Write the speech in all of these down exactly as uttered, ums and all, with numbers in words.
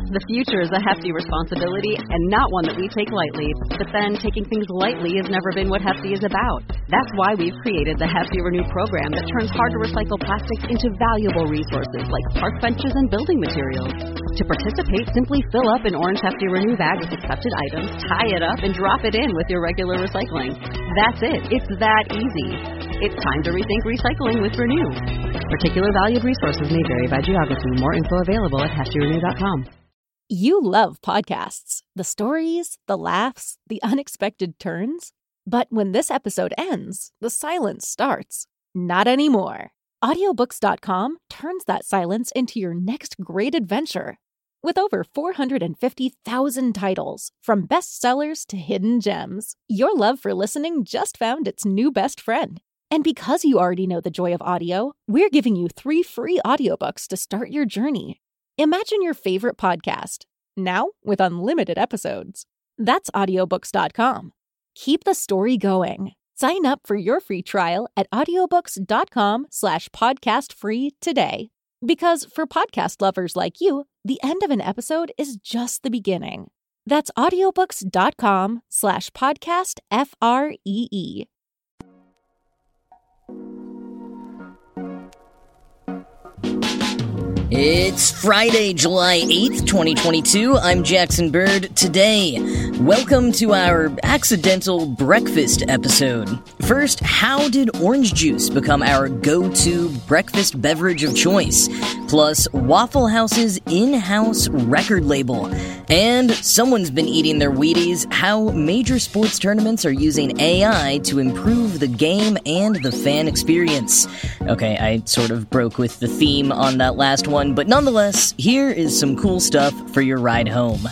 The future is a hefty responsibility and not one that we take lightly. But then, taking things lightly has never been what Hefty is about. That's why we've created the Hefty Renew program that turns hard-to-recycle plastics into valuable resources like park benches and building materials. To participate, simply fill up an orange Hefty Renew bag with accepted items, tie it up, and drop it in with your regular recycling. That's it. It's that easy. It's time to rethink recycling with Renew. Particular valued resources may vary by geography. More info available at hefty renew dot com. You love podcasts, the stories, the laughs, the unexpected turns. But when this episode ends, the silence starts. Not anymore. audiobooks dot com turns that silence into your next great adventure. With over four hundred fifty thousand titles, from bestsellers to hidden gems, your love for listening just found its new best friend. And because you already know the joy of audio, we're giving you three free audiobooks to start your journey. Imagine your favorite podcast, now with unlimited episodes. That's audiobooks dot com. Keep the story going. Sign up for your free trial at audiobooks dot com slash podcast free today. Because for podcast lovers like you, the end of an episode is just the beginning. That's audiobooks dot com slash podcast F R E E. It's Friday, July eighth, twenty twenty-two. I'm Jackson Bird. Today, welcome to our accidental breakfast episode. First, how did orange juice become our go-to breakfast beverage of choice? Plus, Waffle House's in-house record label. And someone's been eating their Wheaties, how major sports tournaments are using A I to improve the game and the fan experience. Okay, I sort of broke with the theme on that last one, but nonetheless, here is some cool stuff for your ride home.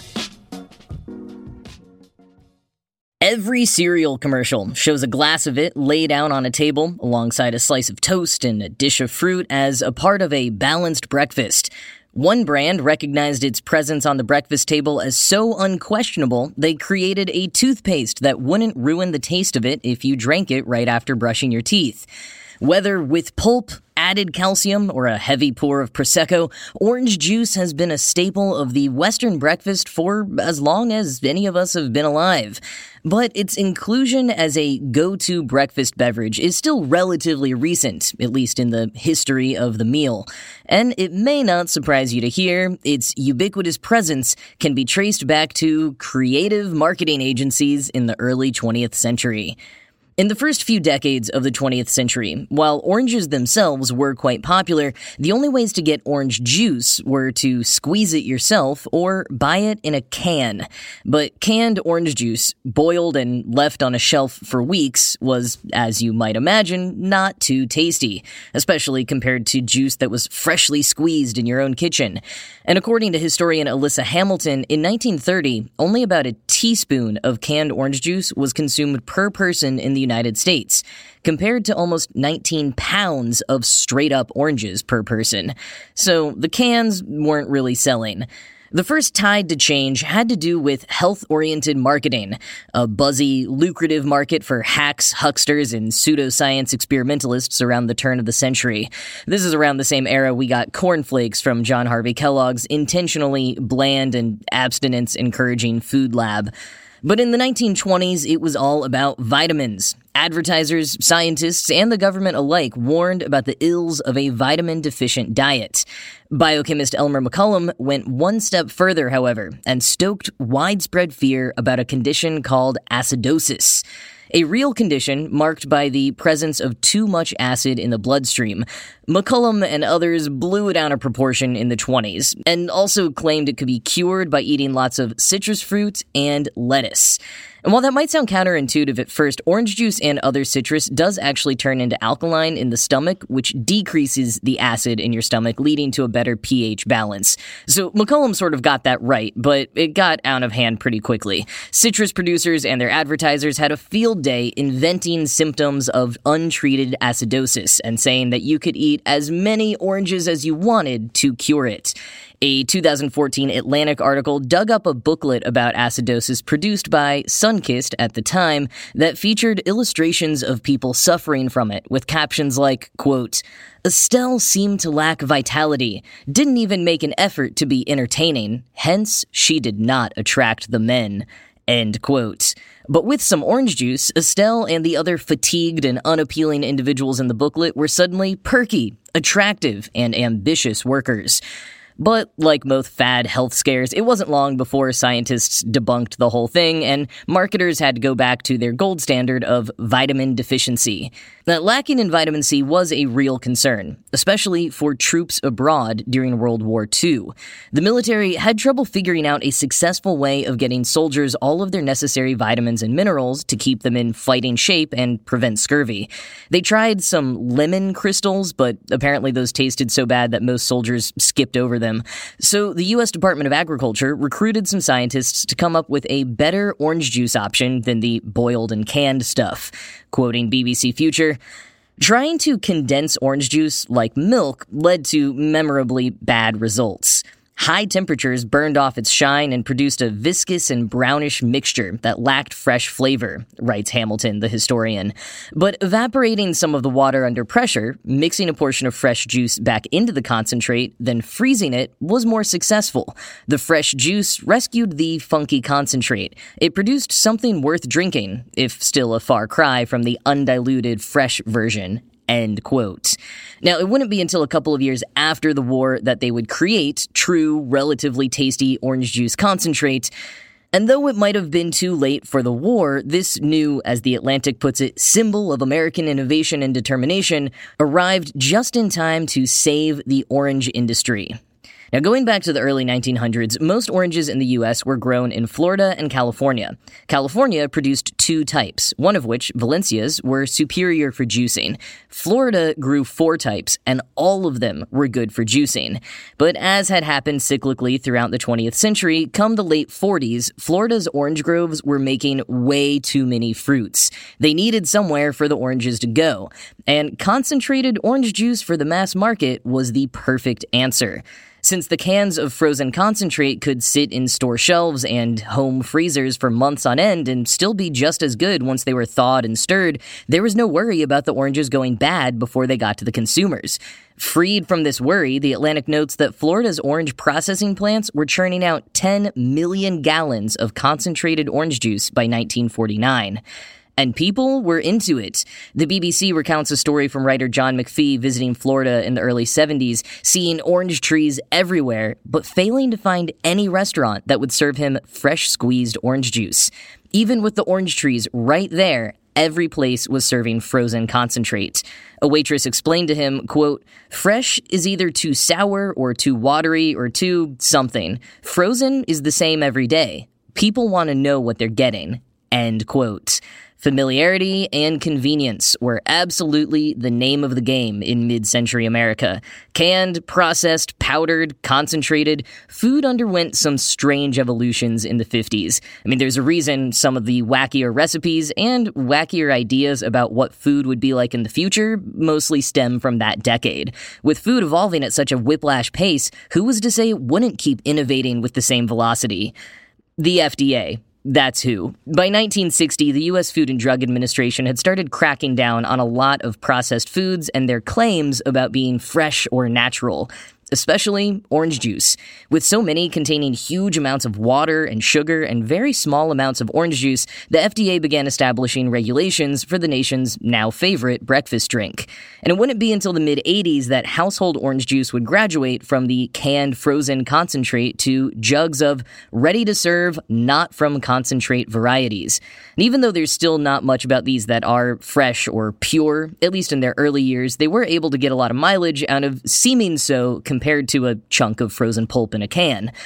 Every cereal commercial shows a glass of it laid out on a table alongside a slice of toast and a dish of fruit as a part of a balanced breakfast. One brand recognized its presence on the breakfast table as so unquestionable, they created a toothpaste that wouldn't ruin the taste of it if you drank it right after brushing your teeth. Whether with pulp, added calcium, or a heavy pour of Prosecco, orange juice has been a staple of the Western breakfast for as long as any of us have been alive. But its inclusion as a go-to breakfast beverage is still relatively recent, at least in the history of the meal. And it may not surprise you to hear, its ubiquitous presence can be traced back to creative marketing agencies in the early twentieth century. In the first few decades of the twentieth century, while oranges themselves were quite popular, the only ways to get orange juice were to squeeze it yourself or buy it in a can. But canned orange juice, boiled and left on a shelf for weeks, was, as you might imagine, not too tasty, especially compared to juice that was freshly squeezed in your own kitchen. And according to historian Alyssa Hamilton, in nineteen thirty, only about a teaspoon of canned orange juice was consumed per person in the United States, compared to almost nineteen pounds of straight-up oranges per person. So the cans weren't really selling. The first tide to change had to do with health-oriented marketing, a buzzy, lucrative market for hacks, hucksters, and pseudoscience experimentalists around the turn of the century. This is around the same era we got cornflakes from John Harvey Kellogg's intentionally bland and abstinence-encouraging food lab. But in the nineteen twenties, it was all about vitamins. Advertisers, scientists, and the government alike warned about the ills of a vitamin-deficient diet. Biochemist Elmer McCollum went one step further, however, and stoked widespread fear about a condition called acidosis. A real condition marked by the presence of too much acid in the bloodstream. McCollum and others blew it out of proportion in the twenties, and also claimed it could be cured by eating lots of citrus fruit and lettuce. And while that might sound counterintuitive at first, orange juice and other citrus does actually turn into alkaline in the stomach, which decreases the acid in your stomach, leading to a better pH balance. So McCollum sort of got that right, but it got out of hand pretty quickly. Citrus producers and their advertisers had a field day inventing symptoms of untreated acidosis and saying that you could eat as many oranges as you wanted to cure it. A two thousand fourteen Atlantic article dug up a booklet about acidosis produced by Sunkist at the time that featured illustrations of people suffering from it, with captions like, quote, "Estelle seemed to lack vitality, didn't even make an effort to be entertaining, hence she did not attract the men," end quote. But with some orange juice, Estelle and the other fatigued and unappealing individuals in the booklet were suddenly perky, attractive, and ambitious workers. But like most fad health scares, it wasn't long before scientists debunked the whole thing, and marketers had to go back to their gold standard of vitamin deficiency. That lacking in vitamin C was a real concern, especially for troops abroad during World War Two. The military had trouble figuring out a successful way of getting soldiers all of their necessary vitamins and minerals to keep them in fighting shape and prevent scurvy. They tried some lemon crystals, but apparently those tasted so bad that most soldiers skipped over them. So the U S Department of Agriculture recruited some scientists to come up with a better orange juice option than the boiled and canned stuff. Quoting B B C Future, "Trying to condense orange juice like milk led to memorably bad results. High temperatures burned off its shine and produced a viscous and brownish mixture that lacked fresh flavor," writes Hamilton, the historian. But evaporating some of the water under pressure, mixing a portion of fresh juice back into the concentrate, then freezing it was more successful. The fresh juice rescued the funky concentrate. It produced something worth drinking, if still a far cry from the undiluted fresh version. End quote. Now, it wouldn't be until a couple of years after the war that they would create true, relatively tasty orange juice concentrate. And though it might have been too late for the war, this new, as The Atlantic puts it, symbol of American innovation and determination arrived just in time to save the orange industry. Now, going back to the early nineteen hundreds, most oranges in the U S were grown in Florida and California. California produced two types, one of which, Valencias, were superior for juicing. Florida grew four types, and all of them were good for juicing. But as had happened cyclically throughout the twentieth century, come the late forties, Florida's orange groves were making way too many fruits. They needed somewhere for the oranges to go, and concentrated orange juice for the mass market was the perfect answer. Since the cans of frozen concentrate could sit in store shelves and home freezers for months on end and still be just as good once they were thawed and stirred, there was no worry about the oranges going bad before they got to the consumers. Freed from this worry, The Atlantic notes that Florida's orange processing plants were churning out ten million gallons of concentrated orange juice by nineteen forty-nine. And people were into it. The B B C recounts a story from writer John McPhee visiting Florida in the early seventies, seeing orange trees everywhere, but failing to find any restaurant that would serve him fresh squeezed orange juice. Even with the orange trees right there, every place was serving frozen concentrate. A waitress explained to him, quote, "Fresh is either too sour or too watery or too something. Frozen is the same every day. People want to know what they're getting." End quote. Familiarity and convenience were absolutely the name of the game in mid-century America. Canned, processed, powdered, concentrated, food underwent some strange evolutions in the fifties. I mean, there's a reason some of the wackier recipes and wackier ideas about what food would be like in the future mostly stem from that decade. With food evolving at such a whiplash pace, who was to say it wouldn't keep innovating with the same velocity? The F D A. That's who. By nineteen sixty, the U S Food and Drug Administration had started cracking down on a lot of processed foods and their claims about being fresh or natural, especially orange juice. With so many containing huge amounts of water and sugar and very small amounts of orange juice, the F D A began establishing regulations for the nation's now favorite breakfast drink. And it wouldn't be until the mid-eighties that household orange juice would graduate from the canned frozen concentrate to jugs of ready-to-serve, not-from-concentrate varieties. And even though there's still not much about these that are fresh or pure, at least in their early years, they were able to get a lot of mileage out of seeming so compared to a chunk of frozen pulp in a can.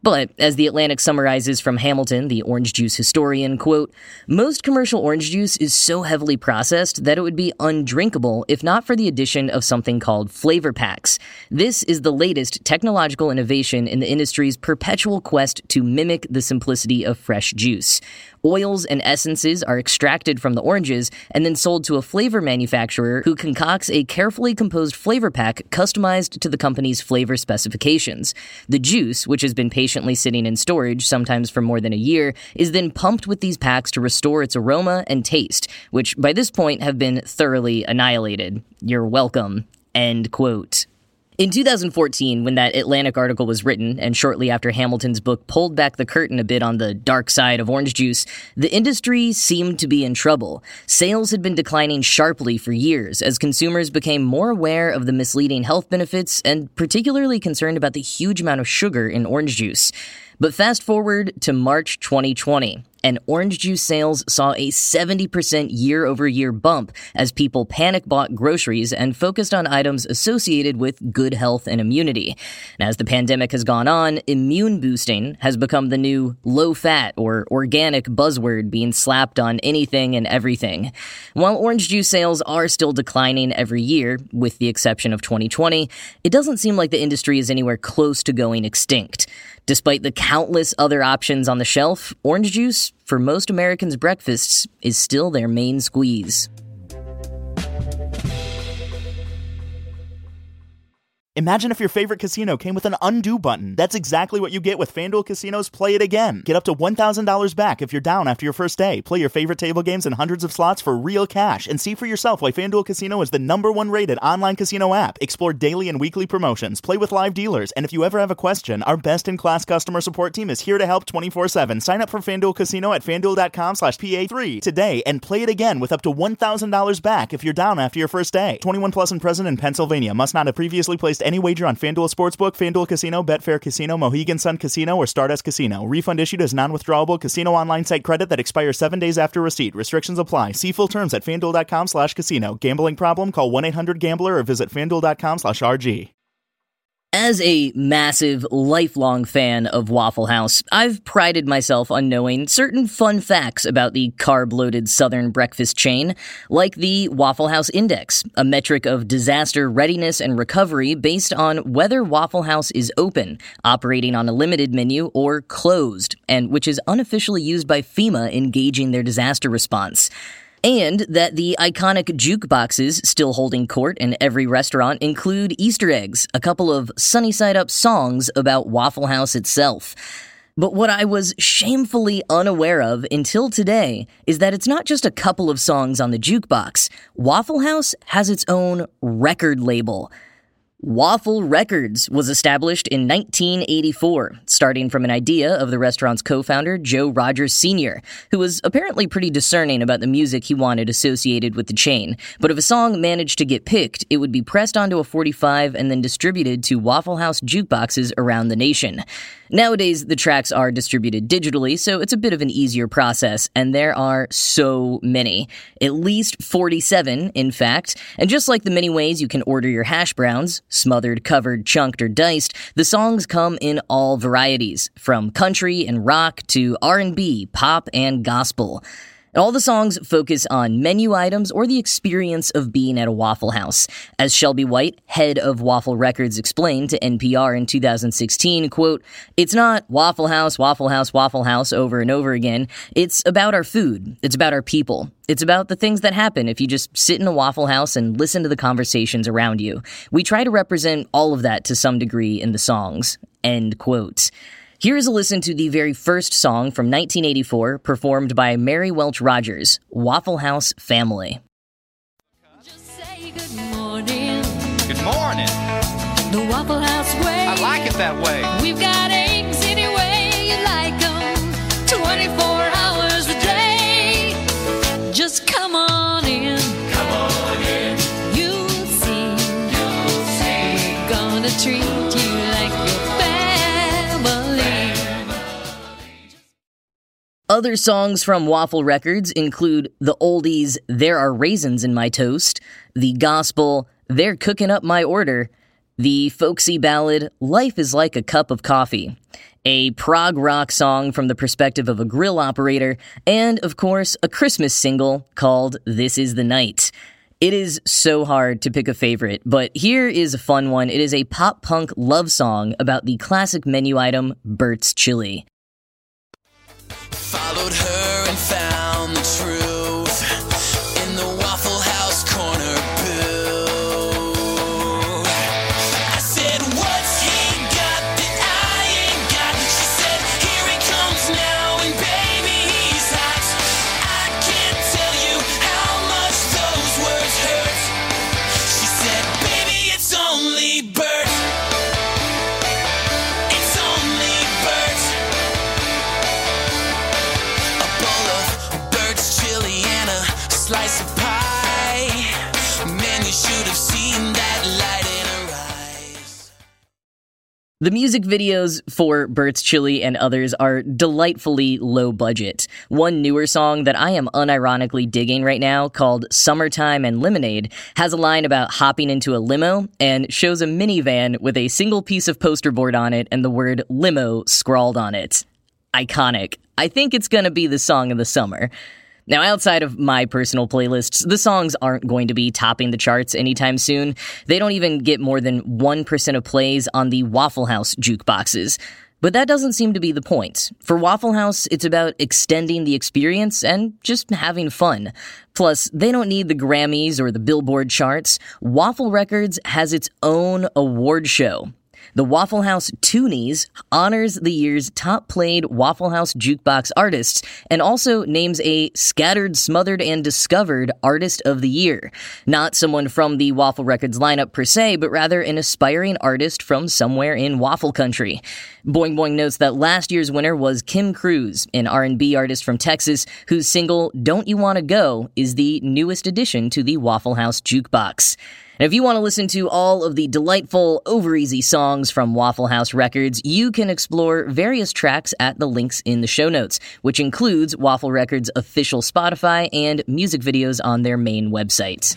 But, as The Atlantic summarizes from Hamilton, the orange juice historian, quote, "Most commercial orange juice is so heavily processed that it would be undrinkable if not for the addition of something called flavor packs. This is the latest technological innovation in the industry's perpetual quest to mimic the simplicity of fresh juice. Oils and essences are extracted from the oranges and then sold to a flavor manufacturer who concocts a carefully composed flavor pack customized to the company's flavor specifications. The juice, which has been patiently sitting in storage, sometimes for more than a year, is then pumped with these packs to restore its aroma and taste, which by this point have been thoroughly annihilated. You're welcome." End quote. In two thousand fourteen, when that Atlantic article was written, and shortly after Hamilton's book pulled back the curtain a bit on the dark side of orange juice, the industry seemed to be in trouble. Sales had been declining sharply for years as consumers became more aware of the misleading health benefits and particularly concerned about the huge amount of sugar in orange juice. But fast forward to March twenty twenty, and orange juice sales saw a seventy percent year-over-year bump as people panic-bought groceries and focused on items associated with good health and immunity. And as the pandemic has gone on, immune boosting has become the new low-fat or organic buzzword being slapped on anything and everything. While orange juice sales are still declining every year, with the exception of twenty twenty, it doesn't seem like the industry is anywhere close to going extinct. Despite the countless other options on the shelf, orange juice, for most Americans' breakfasts, is still their main squeeze. Imagine if your favorite casino came with an undo button. That's exactly what you get with FanDuel Casino's Play It Again. Get up to one thousand dollars back if you're down after your first day. Play your favorite table games and hundreds of slots for real cash. And see for yourself why FanDuel Casino is the number one rated online casino app. Explore daily and weekly promotions. Play with live dealers. And if you ever have a question, our best-in-class customer support team is here to help twenty-four seven. Sign up for FanDuel Casino at FanDuel.com slash PA3 today and play it again with up to one thousand dollars back if you're down after your first day. twenty-one plus and present in Pennsylvania. Must not have previously placed any wager on FanDuel Sportsbook, FanDuel Casino, Betfair Casino, Mohegan Sun Casino, or Stardust Casino. Refund issued as non-withdrawable casino online site credit that expires seven days after receipt. Restrictions apply. See full terms at FanDuel.com slash casino. Gambling problem? Call one eight hundred gambler or visit FanDuel.com slash RG. As a massive, lifelong fan of Waffle House, I've prided myself on knowing certain fun facts about the carb-loaded Southern breakfast chain, like the Waffle House Index, a metric of disaster readiness and recovery based on whether Waffle House is open, operating on a limited menu, or closed, and which is unofficially used by FEMA in gauging their disaster response. And that the iconic jukeboxes still holding court in every restaurant include Easter eggs, a couple of sunny-side-up songs about Waffle House itself. But what I was shamefully unaware of until today is that it's not just a couple of songs on the jukebox. Waffle House has its own record label. Waffle Records was established in nineteen eighty-four, starting from an idea of the restaurant's co-founder, Joe Rogers Senior, who was apparently pretty discerning about the music he wanted associated with the chain. But if a song managed to get picked, it would be pressed onto a forty-five and then distributed to Waffle House jukeboxes around the nation. Nowadays, the tracks are distributed digitally, so it's a bit of an easier process, and there are so many. At least forty-seven, in fact. And just like the many ways you can order your hash browns, smothered, covered, chunked, or diced, the songs come in all varieties, from country and rock to R and B, pop, and gospel. All the songs focus on menu items or the experience of being at a Waffle House. As Shelby White, head of Waffle Records, explained to N P R in two thousand sixteen, quote, "It's not Waffle House, Waffle House, Waffle House over and over again. It's about our food. It's about our people. It's about the things that happen if you just sit in a Waffle House and listen to the conversations around you. We try to represent all of that to some degree in the songs." End quote. Here is a listen to the very first song from nineteen eighty-four, performed by Mary Welch Rogers, Waffle House Family. Just say good morning. Good morning. The Waffle House way. I like it that way. We've got eggs any way you like them. twenty-four hours a day. Just come on in. Come on in. You'll see. You'll see. We're gonna treat you like your family. Other songs from Waffle Records include the oldies "There Are Raisins in My Toast," the gospel "They're Cooking Up My Order," the folksy ballad Life is Like a Cup of Coffee, a prog rock song from the perspective of a grill operator, and, of course, a Christmas single called This Is the Night. It is so hard to pick a favorite, but here is a fun one. It is a pop-punk love song about the classic menu item, Bert's Chili. Followed her and found the truth in the Waffle House corner booth. I said, what's he got that I ain't got? She said, here he comes now, and baby, he's hot. I can't tell you how much those words hurt. She said, baby, it's only Bert. It's only Bert. A bowl of Bert's chili and a slice of pie. Man, you should have seen that light in her eyes. The music videos for Bert's Chili and others are delightfully low budget. One newer song that I am unironically digging right now, called Summertime and Lemonade, has a line about hopping into a limo and shows a minivan with a single piece of poster board on it and the word limo scrawled on it. Iconic. I think it's gonna be the song of the summer. Now, outside of my personal playlists, the songs aren't going to be topping the charts anytime soon. They don't even get more than one percent of plays on the Waffle House jukeboxes. But that doesn't seem to be the point. For Waffle House, it's about extending the experience and just having fun. Plus, they don't need the Grammys or the Billboard charts. Waffle Records has its own award show. The Waffle House Toonies honors the year's top-played Waffle House jukebox artists and also names a Scattered, Smothered, and Discovered Artist of the Year. Not someone from the Waffle Records lineup per se, but rather an aspiring artist from somewhere in Waffle Country. Boing Boing notes that last year's winner was Kim Cruz, an R and B artist from Texas, whose single Don't You Wanna Go is the newest addition to the Waffle House jukebox. And if you want to listen to all of the delightful, over-easy songs from Waffle House Records, you can explore various tracks at the links in the show notes, which includes Waffle Records' official Spotify and music videos on their main website.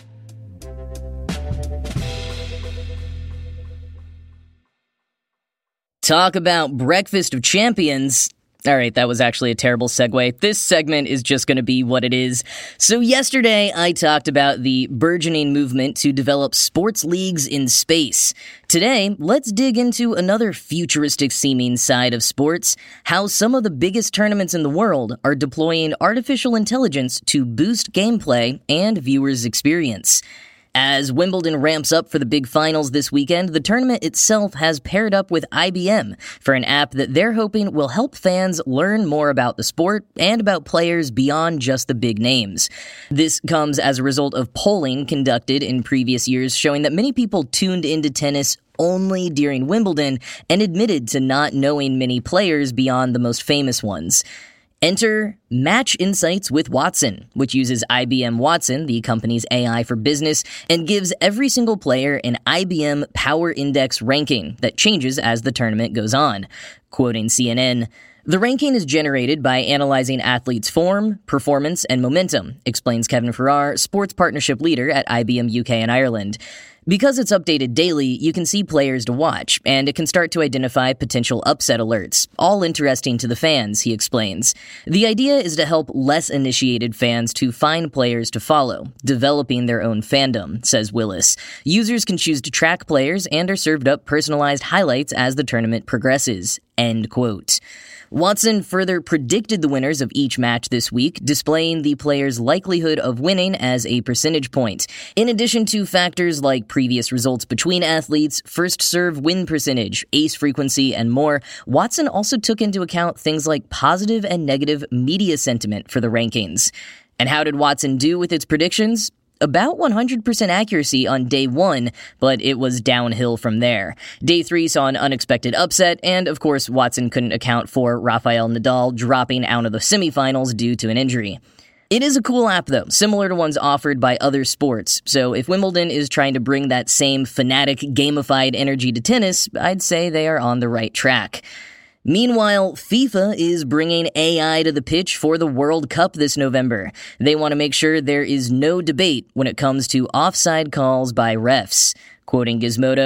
Talk about Breakfast of Champions. All right, that was actually a terrible segue. This segment is just going to be what it is. So yesterday, I talked about the burgeoning movement to develop sports leagues in space. Today, let's dig into another futuristic-seeming side of sports, how some of the biggest tournaments in the world are deploying artificial intelligence to boost gameplay and viewers' experience. As Wimbledon ramps up for the big finals this weekend, the tournament itself has paired up with I B M for an app that they're hoping will help fans learn more about the sport and about players beyond just the big names. This comes as a result of polling conducted in previous years showing that many people tuned into tennis only during Wimbledon and admitted to not knowing many players beyond the most famous ones. Enter Match Insights with Watson, which uses I B M Watson, the company's A I for business, and gives every single player an I B M Power Index ranking that changes as the tournament goes on. Quoting C N N, "The ranking is generated by analyzing athletes' form, performance, and momentum," explains Kevin Farrar, sports partnership leader at I B M U K and Ireland. Because it's updated daily, you can see players to watch, and it can start to identify potential upset alerts, all interesting to the fans, he explains. The idea is to help less initiated fans to find players to follow, developing their own fandom, says Willis. Users can choose to track players and are served up personalized highlights as the tournament progresses. End quote. Watson further predicted the winners of each match this week, displaying the player's likelihood of winning as a percentage point. In addition to factors like previous results between athletes, first serve win percentage, ace frequency, and more, Watson also took into account things like positive and negative media sentiment for the rankings. And how did Watson do with its predictions? About one hundred percent accuracy on day one, but it was downhill from there. Day three saw an unexpected upset, and of course Watson couldn't account for Rafael Nadal dropping out of the semifinals due to an injury. It is a cool app though, similar to ones offered by other sports, so if Wimbledon is trying to bring that same fanatic, gamified energy to tennis, I'd say they are on the right track. Meanwhile, FIFA is bringing A I to the pitch for the World Cup this November. They want to make sure there is no debate when it comes to offside calls by refs. Quoting Gizmodo,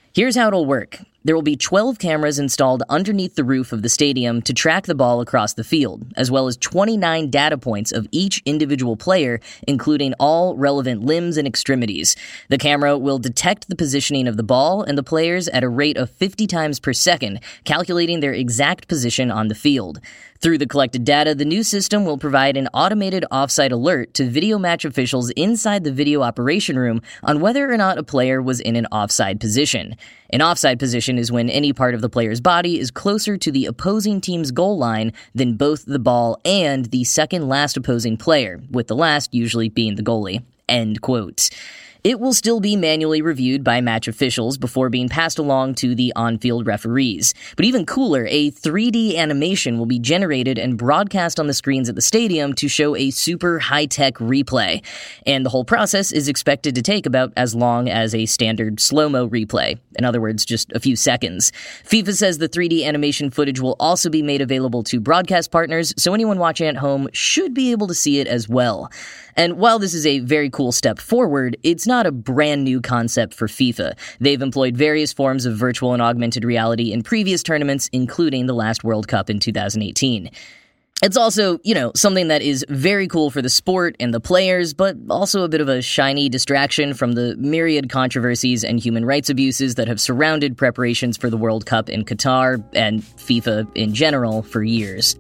Here's how it'll work. There will be twelve cameras installed underneath the roof of the stadium to track the ball across the field, as well as twenty-nine data points of each individual player, including all relevant limbs and extremities. The camera will detect the positioning of the ball and the players at a rate of fifty times per second, calculating their exact position on the field. Through the collected data, the new system will provide an automated offside alert to video match officials inside the video operation room on whether or not a player was in an offside position. An offside position is when any part of the player's body is closer to the opposing team's goal line than both the ball and the second last opposing player, with the last usually being the goalie. End quote. It will still be manually reviewed by match officials before being passed along to the on-field referees. But even cooler, a three D animation will be generated and broadcast on the screens at the stadium to show a super high-tech replay. And the whole process is expected to take about as long as a standard slow-mo replay. In other words, just a few seconds. FIFA says the three D animation footage will also be made available to broadcast partners, so anyone watching at home should be able to see it as well. And while this is a very cool step forward, it's not a brand new concept for FIFA. They've employed various forms of virtual and augmented reality in previous tournaments, including the last World Cup in two thousand eighteen. It's also, you know, something that is very cool for the sport and the players, but also a bit of a shiny distraction from the myriad controversies and human rights abuses that have surrounded preparations for the World Cup in Qatar and FIFA in general for years.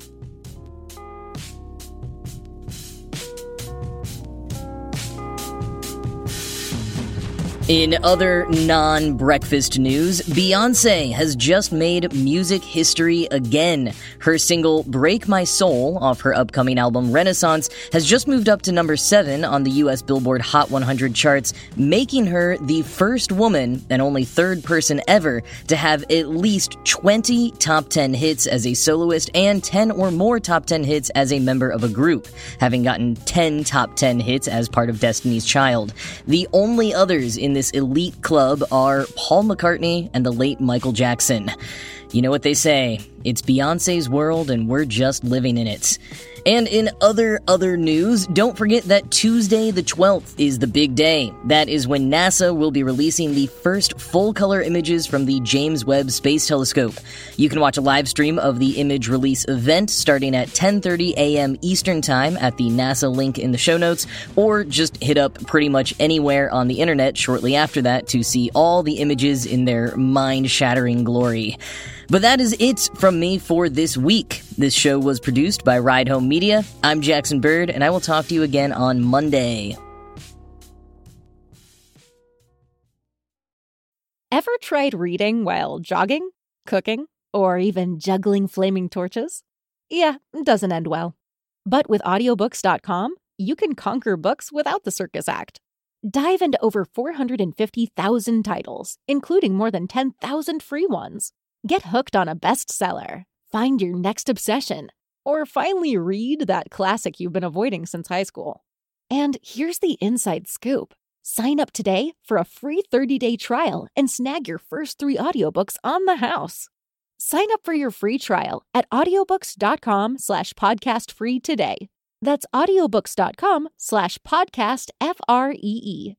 In other non-breakfast news, Beyoncé has just made music history again. Her single Break My Soul off her upcoming album Renaissance has just moved up to number seven on the U S Billboard Hot one hundred charts, making her the first woman and only third person ever to have at least twenty top ten hits as a soloist and ten or more top ten hits as a member of a group, having gotten ten top ten hits as part of Destiny's Child. The only others in this elite club are Paul McCartney and the late Michael Jackson. You know what they say, it's Beyoncé's world and we're just living in it. And in other, other news, don't forget that Tuesday the twelfth is the big day. That is when NASA will be releasing the first full-color images from the James Webb Space Telescope. You can watch a live stream of the image release event starting at ten thirty a.m. Eastern Time at the NASA link in the show notes, or just hit up pretty much anywhere on the internet shortly after that to see all the images in their mind-shattering glory. But that is it from me for this week. This show was produced by Ride Home Media. I'm Jackson Bird, and I will talk to you again on Monday. Ever tried reading while jogging, cooking, or even juggling flaming torches? Yeah, it doesn't end well. But with audiobooks dot com, you can conquer books without the circus act. Dive into over four hundred fifty thousand titles, including more than ten thousand free ones. Get hooked on a bestseller, find your next obsession, or finally read that classic you've been avoiding since high school. And here's the inside scoop. Sign up today for a free thirty-day trial and snag your first three audiobooks on the house. Sign up for your free trial at audiobooks dot com slash podcast free today. That's audiobooks dot com slash podcast F R E E.